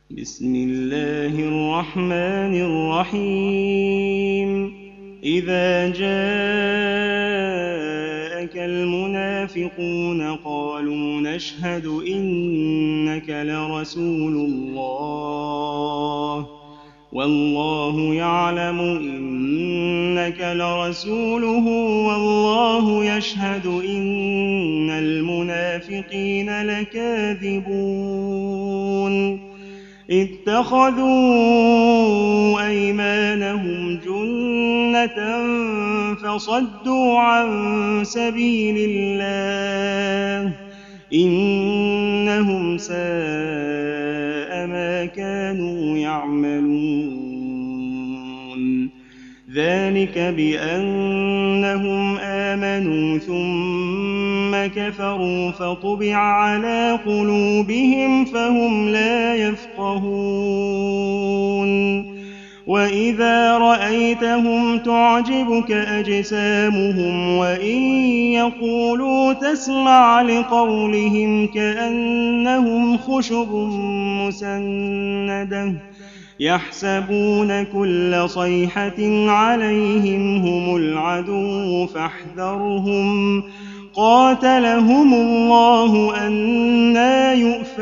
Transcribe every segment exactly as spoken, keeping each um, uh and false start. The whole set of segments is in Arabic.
بسم الله الرحمن الرحيم إذا جاءك المنافقون قالوا نشهد إنك لرسول الله والله يعلم إنك لرسوله والله يشهد إن المنافقين لكاذبون اتخذوا أيمانهم جنة فصدوا عن سبيل الله إنهم ساء ما كانوا يعملون ذلك بأنهم آمنوا ثم كفروا فطبع على قلوبهم فهم لا يفقهون وإذا رأيتهم تعجبك أجسامهم وإن يقولوا تسمع لقولهم كأنهم خشب مسندة يحسبون كل صيحة عليهم هم العدو فاحذرهم قاتلهم الله أنى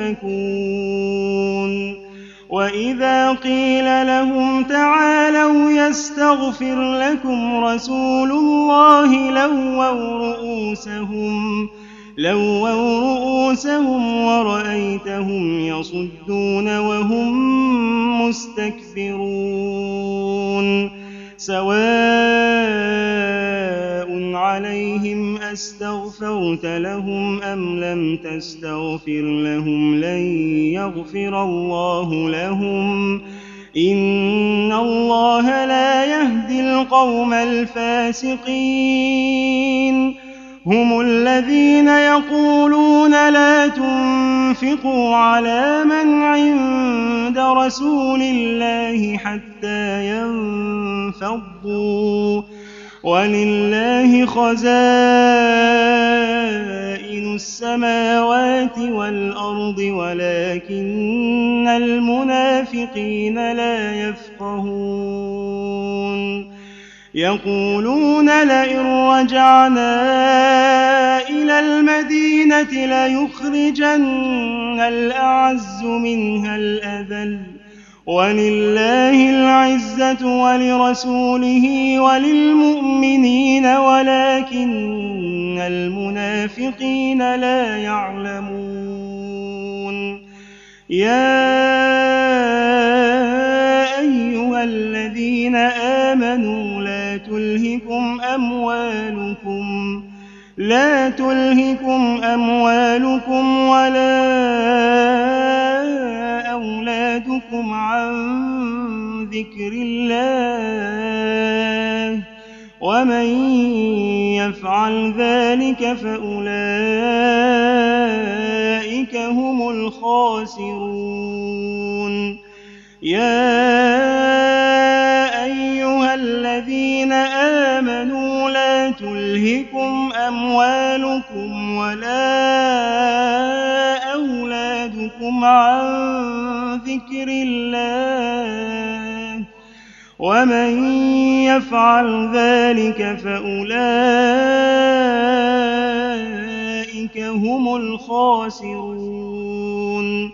يؤفكون وإذا قيل لهم تعالوا يستغفر لكم رسول الله لووا رؤوسهم لووا رؤوسهم ورأيتهم يصدون وهم مستكبرون سواء عليهم أستغفرت لهم أم لم تستغفر لهم لن يغفر الله لهم إن الله لا يهدي القوم الفاسقين هم الذين يقولون لا تنفقوا على من عند رسول الله حتى ينفضوا ولله خزائن السماوات والأرض ولكن المنافقين لا يفقهون يقولون لئن رجعنا إلى المدينة ليخرجن الأعز منها الأذل ولله العزة ولرسوله وللمؤمنين ولكن المنافقين لا يعلمون يا أيها الذين آمنوا لا تلهكم أموالكم لا تلهكم أموالكم ولا أولادكم عن ذكر الله ومن يفعل ذلك فأولئك هم الخاسرون يا أيها الذين آمنوا لا تلهكم أموالكم ولا أولادكم عن ذكر الله ومن يفعل ذلك فأولئك هم الخاسرون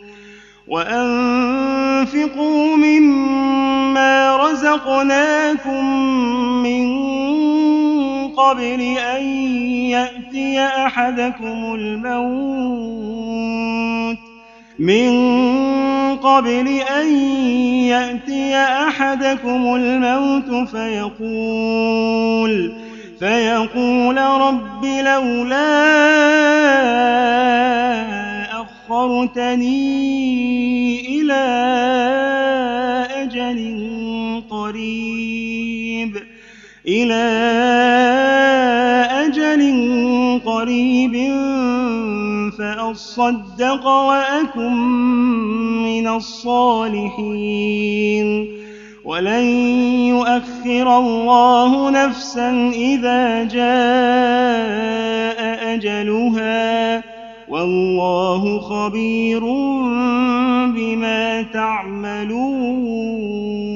وأنفقوا مما رزقناكم من قبل أن يأتي أحدكم الموت من قبل أن يأتي أحدكم الموت فيقول فيقول رب لولا أخرتني إلى أجل قريب إلى أجل قريب فأصدق وأكن من الصالحين ولن يؤخر الله نفسا إذا جاء أجلها والله خبير بما تعملون